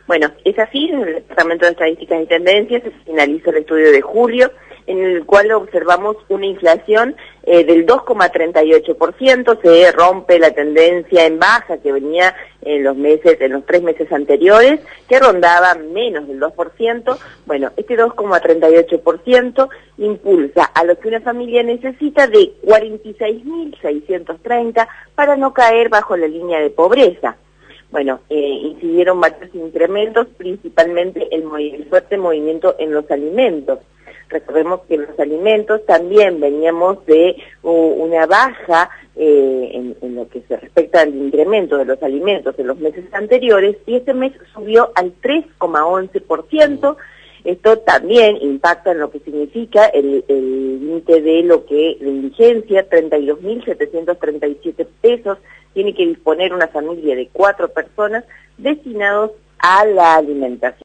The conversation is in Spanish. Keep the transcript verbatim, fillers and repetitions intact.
Bueno, es así, en el Departamento de Estadísticas y Tendencias se finaliza el estudio de julio, en el cual observamos una inflación eh, del dos coma treinta y ocho por ciento, se rompe la tendencia en baja que venía en los meses, en los tres meses anteriores, que rondaba menos del dos por ciento. Bueno, este dos coma treinta y ocho por ciento impulsa a lo que una familia necesita de cuarenta y seis mil seiscientos treinta para no caer bajo la línea de pobreza. Bueno, eh, incidieron varios incrementos, principalmente el, el fuerte movimiento en los alimentos. Recordemos que en los alimentos también veníamos de uh, una baja eh, en, en lo que se respecta al incremento de los alimentos en los meses anteriores, y este mes subió al tres coma once por ciento. Esto también impacta en lo que significa el límite de lo que de indigencia, treinta y dos mil setecientos treinta y siete pesos, tiene que disponer una familia de cuatro personas destinados a la alimentación.